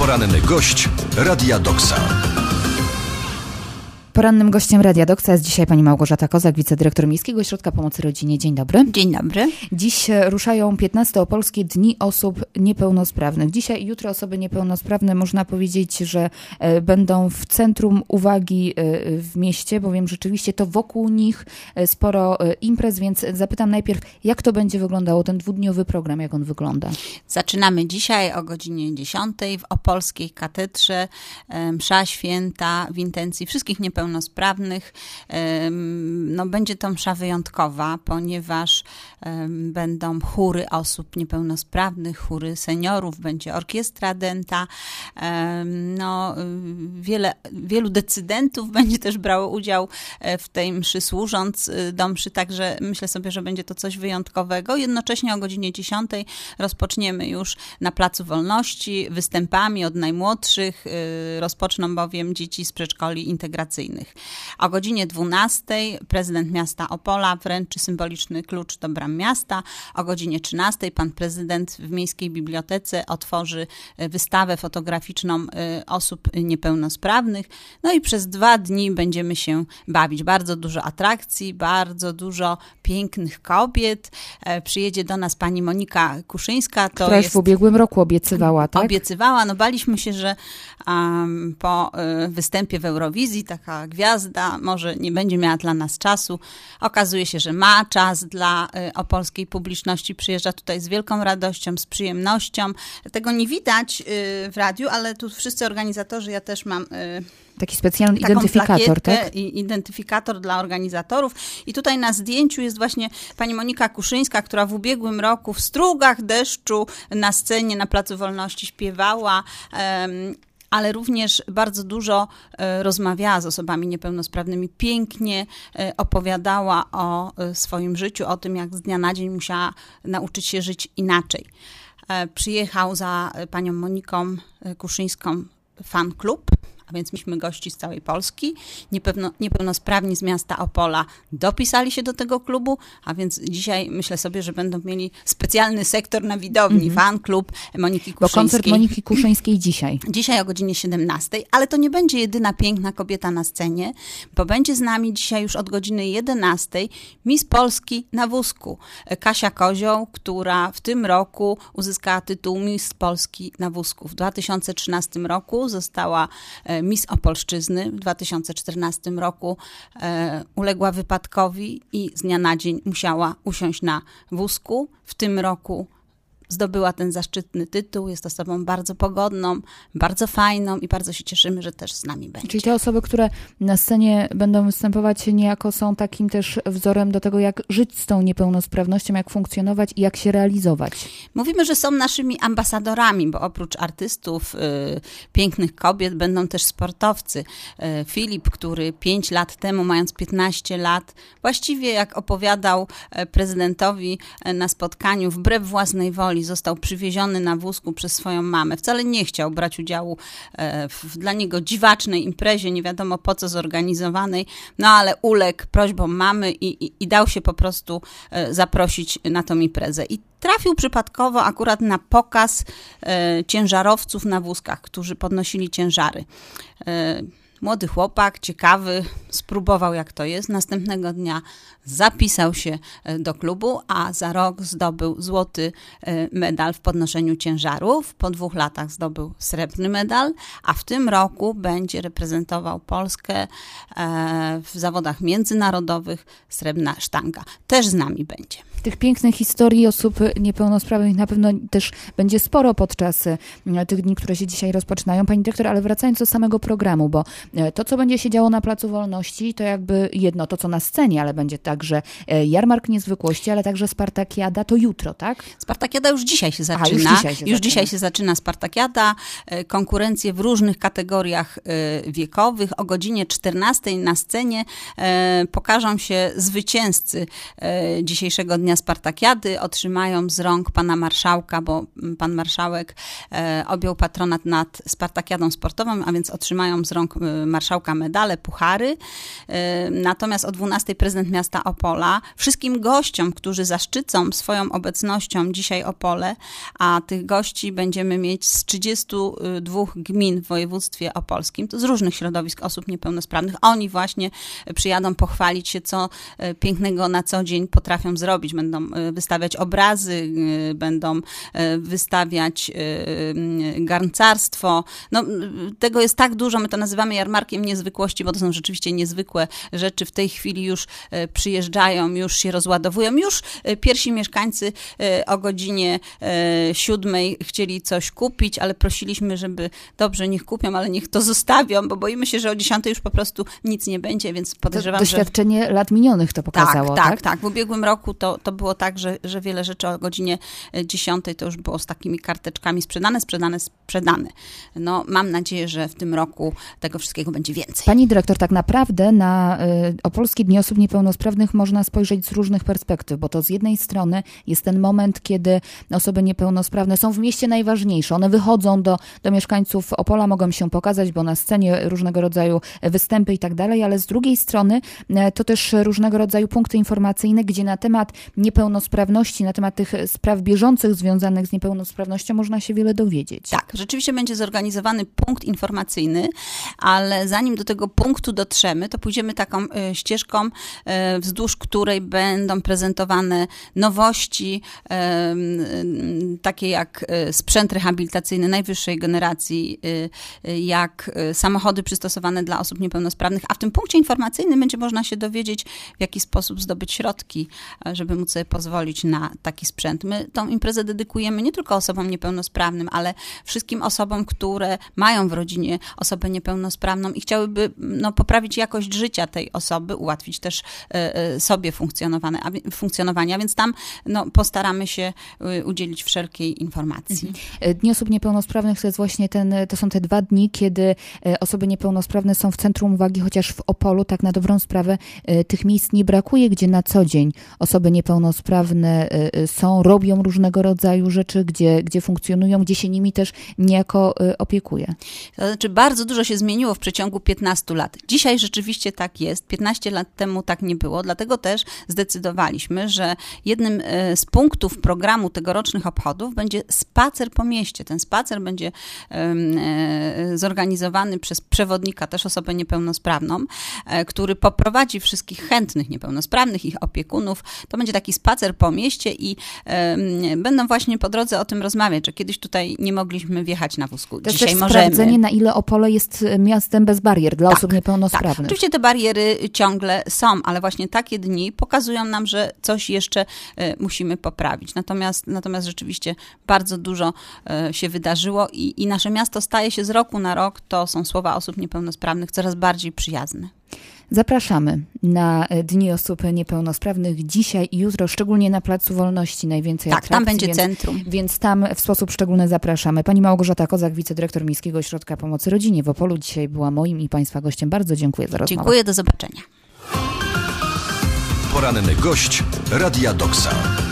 Poranny gość Radia Doksa. Porannym gościem Radia Doksa jest dzisiaj pani Małgorzata Kozak, wicedyrektor Miejskiego Ośrodka Pomocy Rodzinie. Dzień dobry. Dzień dobry. Dziś ruszają 15 Opolskie Dni Osób Niepełnosprawnych. Dzisiaj i jutro osoby niepełnosprawne można powiedzieć, że będą w centrum uwagi w mieście, bowiem rzeczywiście to wokół nich sporo imprez, więc zapytam najpierw, jak to będzie wyglądało, ten dwudniowy program, jak on wygląda? Zaczynamy dzisiaj o godzinie 10 w Opolskiej Katedrze. Msza święta w intencji wszystkich niepełnosprawnych. Będzie to msza wyjątkowa, ponieważ będą chóry osób niepełnosprawnych, chóry seniorów, będzie orkiestra dęta. Wielu decydentów będzie też brało udział w tej mszy, służąc do mszy, także myślę sobie, że będzie to coś wyjątkowego. Jednocześnie o godzinie 10 rozpoczniemy już na Placu Wolności występami od najmłodszych. Rozpoczną bowiem dzieci z przedszkoli integracyjnych. O godzinie 12 prezydent miasta Opola wręczy symboliczny klucz do bram miasta. O godzinie 13 pan prezydent w Miejskiej Bibliotece otworzy wystawę fotograficzną osób niepełnosprawnych. No i przez 2 dni będziemy się bawić. Bardzo dużo atrakcji, bardzo dużo pięknych kobiet. Przyjedzie do nas pani Monika Kuszyńska. Która już w ubiegłym roku obiecywała, tak? Obiecywała. Baliśmy się, że po występie w Eurowizji taka gwiazda może nie będzie miała dla nas czasu. Okazuje się, że ma czas dla opolskiej publiczności. Przyjeżdża tutaj z wielką radością, z przyjemnością. Tego nie widać w radiu, ale tu wszyscy organizatorzy, ja też mam taki specjalny identyfikator, tak? Identyfikator dla organizatorów. I tutaj na zdjęciu jest właśnie pani Monika Kuszyńska, która w ubiegłym roku w strugach deszczu na scenie na Placu Wolności śpiewała, ale również bardzo dużo rozmawiała z osobami niepełnosprawnymi, pięknie opowiadała o swoim życiu, o tym, jak z dnia na dzień musiała nauczyć się żyć inaczej. Przyjechał za panią Moniką Kuszyńską fan klub, a więc mieliśmy gości z całej Polski. Niepełnosprawni z miasta Opola dopisali się do tego klubu, a więc dzisiaj myślę sobie, że będą mieli specjalny sektor na widowni, fan klub Moniki Kuszyńskiej. Bo koncert Moniki Kuszyńskiej dzisiaj. Dzisiaj o godzinie 17, ale to nie będzie jedyna piękna kobieta na scenie, bo będzie z nami dzisiaj już od godziny 11 Miss Polski na wózku. Kasia Kozioł, która w tym roku uzyskała tytuł Miss Polski na wózku. W 2013 roku została Miss Opolszczyzny. W 2014 roku uległa wypadkowi i z dnia na dzień musiała usiąść na wózku. W tym roku zdobyła ten zaszczytny tytuł. Jest osobą bardzo pogodną, bardzo fajną i bardzo się cieszymy, że też z nami będzie. Czyli te osoby, które na scenie będą występować, niejako są takim też wzorem do tego, jak żyć z tą niepełnosprawnością, jak funkcjonować i jak się realizować. Mówimy, że są naszymi ambasadorami, bo oprócz artystów, pięknych kobiet, będą też sportowcy. Filip, który 5 lat temu, mając 15 lat, właściwie jak opowiadał prezydentowi na spotkaniu, wbrew własnej woli, został przywieziony na wózku przez swoją mamę. Wcale nie chciał brać udziału w dla niego dziwacznej imprezie, nie wiadomo po co zorganizowanej, no ale uległ prośbom mamy i dał się po prostu zaprosić na tą imprezę. I trafił przypadkowo akurat na pokaz ciężarowców na wózkach, którzy podnosili ciężary. Młody chłopak, ciekawy, spróbował jak to jest. Następnego dnia zapisał się do klubu, a za rok zdobył złoty medal w podnoszeniu ciężarów. Po 2 latach zdobył srebrny medal, a w tym roku będzie reprezentował Polskę w zawodach międzynarodowych srebrna sztanga. Też z nami będzie. Tych pięknych historii osób niepełnosprawnych na pewno też będzie sporo podczas tych dni, które się dzisiaj rozpoczynają. Pani dyrektor, ale wracając do samego programu, bo to, co będzie się działo na Placu Wolności, to jakby jedno, to co na scenie, ale będzie także jarmark niezwykłości, ale także Spartakiada, to jutro, tak? Spartakiada już dzisiaj się zaczyna. Już dzisiaj się zaczyna Spartakiada. Konkurencje w różnych kategoriach wiekowych. O godzinie 14 na scenie pokażą się zwycięzcy dzisiejszego dnia Dnia Spartakiady otrzymają z rąk pana marszałka, bo pan marszałek objął patronat nad Spartakiadą sportową, a więc otrzymają z rąk marszałka medale, puchary. Natomiast o 12:00 prezydent miasta Opola wszystkim gościom, którzy zaszczycą swoją obecnością dzisiaj Opole, a tych gości będziemy mieć z 32 gmin w województwie opolskim, to z różnych środowisk osób niepełnosprawnych. Oni właśnie przyjadą pochwalić się, co pięknego na co dzień potrafią zrobić. Będą wystawiać obrazy, będą wystawiać garncarstwo. No, tego jest tak dużo, my to nazywamy jarmarkiem niezwykłości, bo to są rzeczywiście niezwykłe rzeczy. W tej chwili już przyjeżdżają, już się rozładowują. Już pierwsi mieszkańcy o godzinie 7:00 chcieli coś kupić, ale prosiliśmy, żeby dobrze, niech kupią, ale niech to zostawią, bo boimy się, że o 10:00 już po prostu nic nie będzie, więc podejrzewam, doświadczenie lat minionych to pokazało, tak? Tak. W ubiegłym roku to było tak, że wiele rzeczy o godzinie 10:00 to już było z takimi karteczkami sprzedane. No, mam nadzieję, że w tym roku tego wszystkiego będzie więcej. Pani dyrektor, tak naprawdę na Opolskie Dni Osób Niepełnosprawnych można spojrzeć z różnych perspektyw, bo to z jednej strony jest ten moment, kiedy osoby niepełnosprawne są w mieście najważniejsze. One wychodzą do mieszkańców Opola, mogą się pokazać, bo na scenie różnego rodzaju występy i tak dalej, ale z drugiej strony to też różnego rodzaju punkty informacyjne, gdzie na temat niepełnosprawności, na temat tych spraw bieżących związanych z niepełnosprawnością można się wiele dowiedzieć. Tak, rzeczywiście będzie zorganizowany punkt informacyjny, ale zanim do tego punktu dotrzemy, to pójdziemy taką ścieżką, wzdłuż której będą prezentowane nowości, takie jak sprzęt rehabilitacyjny najwyższej generacji, jak samochody przystosowane dla osób niepełnosprawnych, a w tym punkcie informacyjnym będzie można się dowiedzieć, w jaki sposób zdobyć środki, żeby móc sobie pozwolić na taki sprzęt. My tą imprezę dedykujemy nie tylko osobom niepełnosprawnym, ale wszystkim osobom, które mają w rodzinie osobę niepełnosprawną i chciałyby poprawić jakość życia tej osoby, ułatwić też sobie funkcjonowania, więc tam postaramy się udzielić wszelkiej informacji. Dni Osób Niepełnosprawnych to jest właśnie to są te 2 dni, kiedy osoby niepełnosprawne są w centrum uwagi, chociaż w Opolu tak na dobrą sprawę tych miejsc nie brakuje, gdzie na co dzień osoby niepełnosprawne robią różnego rodzaju rzeczy, gdzie funkcjonują, gdzie się nimi też niejako opiekuje. To znaczy bardzo dużo się zmieniło w przeciągu 15 lat. Dzisiaj rzeczywiście tak jest. 15 lat temu tak nie było, dlatego też zdecydowaliśmy, że jednym z punktów programu tegorocznych obchodów będzie spacer po mieście. Ten spacer będzie zorganizowany przez przewodnika, też osobę niepełnosprawną, który poprowadzi wszystkich chętnych niepełnosprawnych, ich opiekunów. To będzie taki spacer po mieście i będą właśnie po drodze o tym rozmawiać, że kiedyś tutaj nie mogliśmy wjechać na wózku. To Dzisiaj jest możemy. Sprawdzenie, na ile Opole jest miastem bez barier dla osób niepełnosprawnych. Tak. Oczywiście te bariery ciągle są, ale właśnie takie dni pokazują nam, że coś jeszcze musimy poprawić. Natomiast rzeczywiście bardzo dużo się wydarzyło i nasze miasto staje się z roku na rok, to są słowa osób niepełnosprawnych, coraz bardziej przyjazne. Zapraszamy na Dni Osób Niepełnosprawnych dzisiaj i jutro, szczególnie na Placu Wolności najwięcej atrakcji. Tak, tam będzie centrum. Więc tam w sposób szczególny zapraszamy. Pani Małgorzata Kozak, wicedyrektor Miejskiego Ośrodka Pomocy Rodzinie w Opolu, dzisiaj była moim i Państwa gościem. Bardzo dziękuję za rozmowę. Dziękuję, do zobaczenia. Poranny gość Radia Doksa.